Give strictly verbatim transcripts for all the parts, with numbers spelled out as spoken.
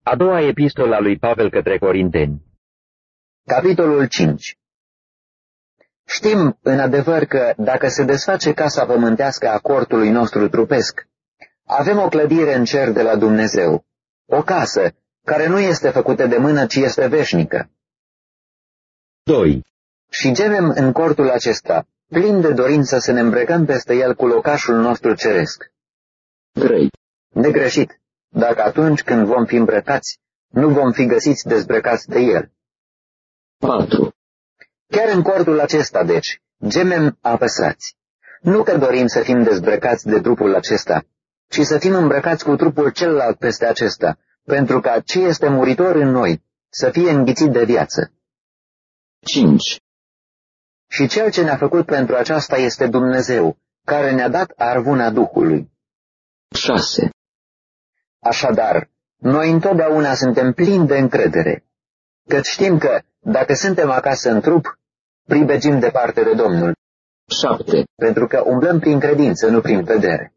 A doua epistolă a lui Pavel către Corinteni. Capitolul cinci. Știm, în adevăr, că dacă se desface casa pământească a cortului nostru trupesc, avem o clădire în cer de la Dumnezeu, o casă care nu este făcută de mână, ci este veșnică. doi. Și gemem în cortul acesta, plin de dorință să ne îmbrăcăm peste el cu locașul nostru ceresc. trei. Negreșit, dacă atunci când vom fi îmbrăcați, nu vom fi găsiți dezbrăcați de el. patru. Chiar în cortul acesta, deci, gemem apăsați. Nu că dorim să fim dezbrăcați de trupul acesta, ci să fim îmbrăcați cu trupul celălalt peste acesta, pentru ca ce este muritor în noi să fie înghițit de viață. cinci. Și cel ce ne-a făcut pentru aceasta este Dumnezeu, care ne-a dat arvuna Duhului. șase. Așadar, noi întotdeauna suntem plini de încredere, căci știm că, dacă suntem acasă în trup, pribegim departe de Domnul. șapte. Pentru că umblăm prin credință, nu prin vedere.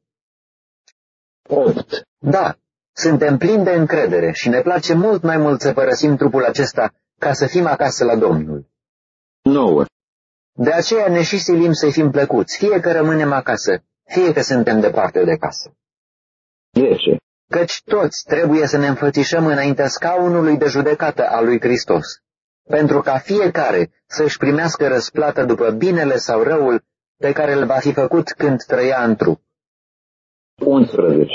opt. Da, suntem plini de încredere și ne place mult mai mult să părăsim trupul acesta ca să fim acasă la Domnul. nouă. De aceea ne și silim să-i fim plăcuți, fie că rămânem acasă, fie că suntem departe de casă. zece. Căci toți trebuie să ne înfățișăm înaintea scaunului de judecată al lui Hristos, pentru ca fiecare să-și primească răsplată după binele sau răul pe care îl va fi făcut când trăia în trup. unsprezece.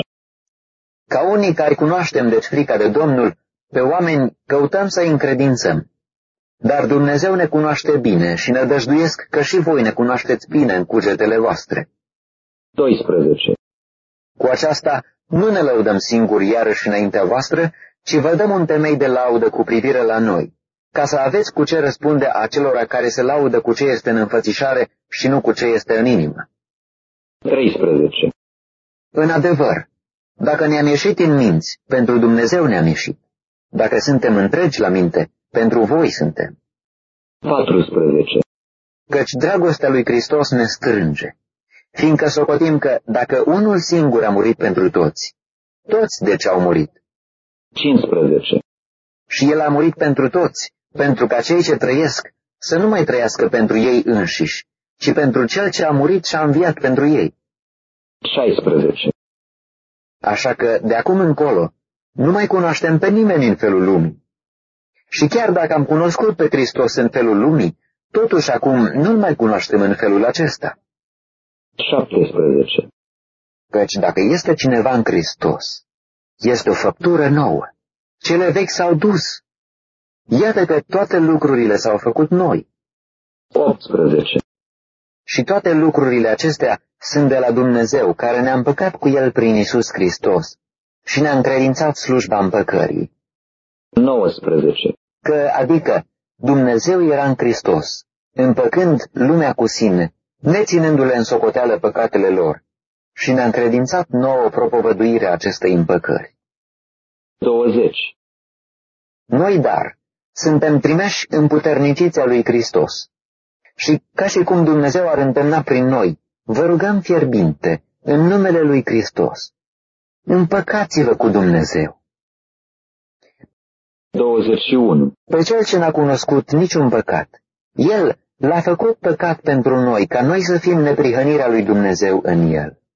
Ca unii care cunoaștem deci frica de Domnul, pe oameni căutăm să-i încredințăm. Dar Dumnezeu ne cunoaște bine și ne dăjduiesc că și voi ne cunoașteți bine în cugetele voastre. doisprezece. Cu aceasta nu ne lăudăm singuri iarăși înaintea voastră, ci vă dăm un temei de laudă cu privire la noi, ca să aveți cu ce răspunde acelora care se laudă cu ce este în înfățișare și nu cu ce este în inimă. treisprezece. În adevăr, dacă ne-am ieșit în minți, pentru Dumnezeu ne-am ieșit. Dacă suntem întregi la minte, pentru voi suntem. paisprezece. Căci dragostea lui Hristos ne strânge, fiindcă socotim că dacă unul singur a murit pentru toți, toți deci au murit. cincisprezece. Și el a murit pentru toți, pentru ca cei ce trăiesc să nu mai trăiască pentru ei înșiși, ci pentru cel ce a murit și a înviat pentru ei. șaisprezece. Așa că, de acum încolo, nu mai cunoaștem pe nimeni în felul lumii. Și chiar dacă am cunoscut pe Hristos în felul lumii, totuși acum nu-L mai cunoaștem în felul acesta. șaptesprezece. Căci dacă este cineva în Hristos, este o făptură nouă. Cele vechi s-au dus. Iată că toate lucrurile s-au făcut noi. optsprezece. Și toate lucrurile acestea sunt de la Dumnezeu, care ne-a împăcat cu El prin Iisus Hristos și ne-a încredințat slujba împăcării. nouăsprezece. Că, adică, Dumnezeu era în Hristos, împăcând lumea cu sine, neținându-le în socoteală păcatele lor, și ne-a încredințat nouă propovăduirea acestei împăcări. douăzeci. Noi, dar, suntem trimeși împuterniciți a lui Hristos. Și, ca și cum Dumnezeu ar întemna prin noi, vă rugăm fierbinte, în numele lui Hristos, împăcați-vă cu Dumnezeu. douăzeci și unu. Pe cel ce n-a cunoscut niciun păcat, El l-a făcut păcat pentru noi, ca noi să fim neprihănirea lui Dumnezeu în El.